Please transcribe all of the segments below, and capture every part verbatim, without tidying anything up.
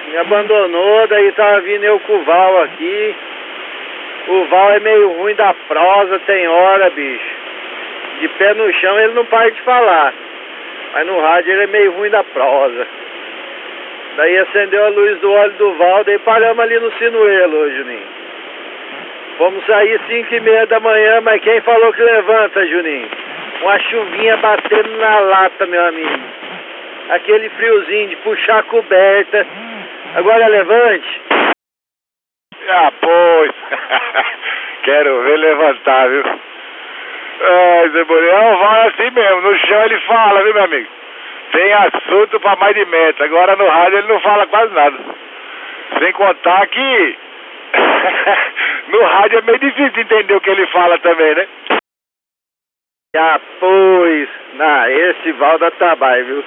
Me abandonou, daí tava vindo eu com o Val aqui. O Val é meio ruim da prosa, tem hora, bicho. De pé no chão ele não para de falar. Mas no rádio ele é meio ruim da prosa. Daí acendeu a luz do óleo do Val, daí paramos ali no Sinuelo, Juninho. Vamos sair cinco e meia da manhã, mas quem falou que levanta, Juninho? Uma chuvinha batendo na lata, meu amigo. Aquele friozinho de puxar a coberta. Agora levante. Ah, pois. Quero ver levantar, viu? Ai, Zé Boreal, vai assim mesmo. No chão ele fala, viu, meu amigo? Tem assunto pra mais de metro. Agora no rádio ele não fala quase nada. Sem contar que no rádio é meio difícil de entender o que ele fala também, né? Ah, pois. Não, esse Val dá trabalho, viu?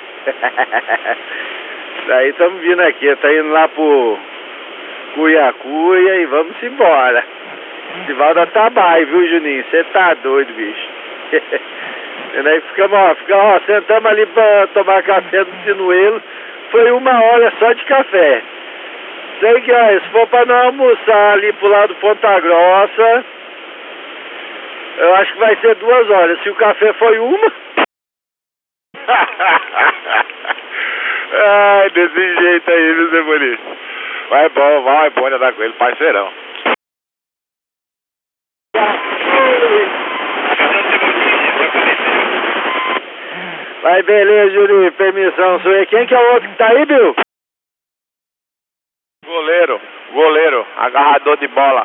Daí estamos vindo aqui, tá indo lá pro Cuiacuia e vamos embora. Esse Val dá trabalho, viu, Juninho? Você tá doido, bicho. E daí ficamos, ó, ficamos, ó, sentamos ali pra tomar café no Sinuelo. Foi uma hora só de café. Sei que, ó, se for pra não almoçar ali pro lado do Ponta Grossa, eu acho que vai ser duas horas. Se o café foi uma... Ai, desse jeito aí, viu, Zé Bonito? Vai bom, vai bom andar com ele, parceirão. Vai, beleza, Juninho, permissão sua. Quem que é o outro que tá aí, Bill? Goleiro, goleiro, agarrador de bola.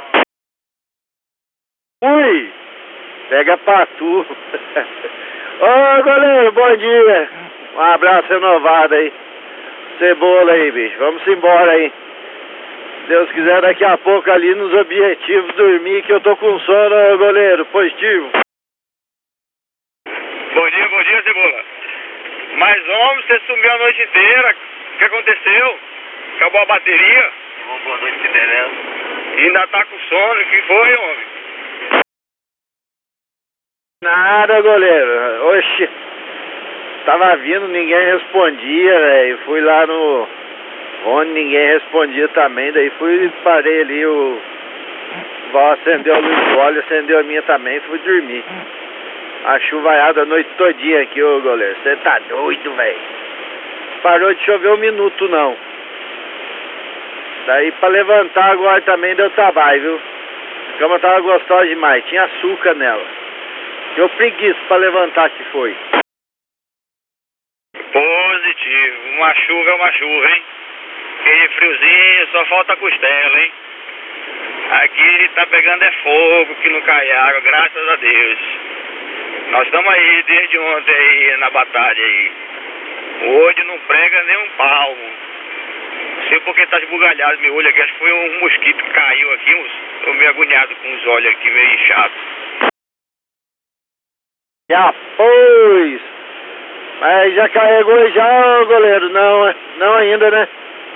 Ui, pega pra tu. Ô, goleiro, bom dia. Um abraço renovado aí. Cebola aí, bicho. Vamos embora aí. Se Deus quiser, daqui a pouco ali nos objetivos dormir, que eu tô com sono, goleiro. Positivo. Bom dia, bom dia, Cebola. Mas, homem, você sumiu a noite inteira. O que aconteceu? Acabou a bateria? Uma boa noite, que beleza. E ainda tá com sono. O que foi, homem? Nada, goleiro. Oxi. Tava vindo, ninguém respondia, velho. Fui lá no... onde ninguém respondia também. Daí fui, parei ali, o... Val acendeu a luz do óleo, acendeu a minha também, fui dormir. A chuvaiada a noite todinha aqui, ô goleiro. Você tá doido, velho. Parou de chover um minuto, não. Daí pra levantar agora também deu trabalho, viu? A cama tava gostosa demais, tinha açúcar nela. Deu preguiça pra levantar que foi. Positivo. Uma chuva é uma chuva, hein? Aquele friozinho, só falta costela, hein? Aqui tá pegando é fogo, que não cai água, graças a Deus. Nós estamos aí desde ontem aí na batalha aí. Hoje não prega nem um palmo. Não sei porque tá esbugalhado meu olho aqui. Acho que foi um mosquito que caiu aqui. Tô meio agoniado com os olhos aqui, meio inchado. Já pois. Mas já carregou já, goleiro? Não, não ainda, né?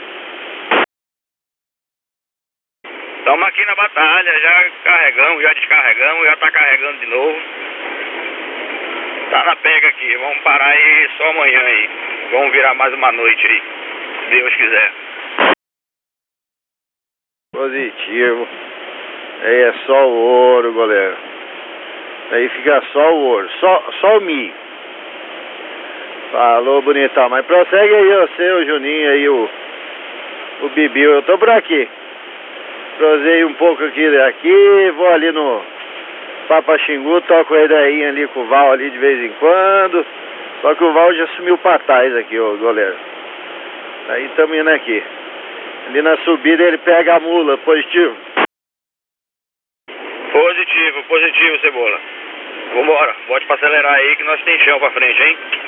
Estamos aqui na batalha, já carregamos, já descarregamos, já tá carregando de novo. Tá na pega aqui, vamos parar aí só amanhã aí. Vamos virar mais uma noite aí, se Deus quiser. Positivo. Aí é só o ouro, goleiro. Aí fica só o ouro, só, só o milho. Falou, bonitão. Mas prossegue aí você, o Juninho aí, o, o Bibiu. Eu tô por aqui. Prosei um pouco aqui daqui, vou ali no Papaxingu, toco a ideinha ali com o Val ali de vez em quando. Só que o Val já sumiu pra trás aqui, ô goleiro. Aí tamo indo aqui. Ali na subida ele pega a mula, positivo. Positivo, positivo, Cebola. Vambora, bote pra acelerar aí que nós tem chão pra frente, hein?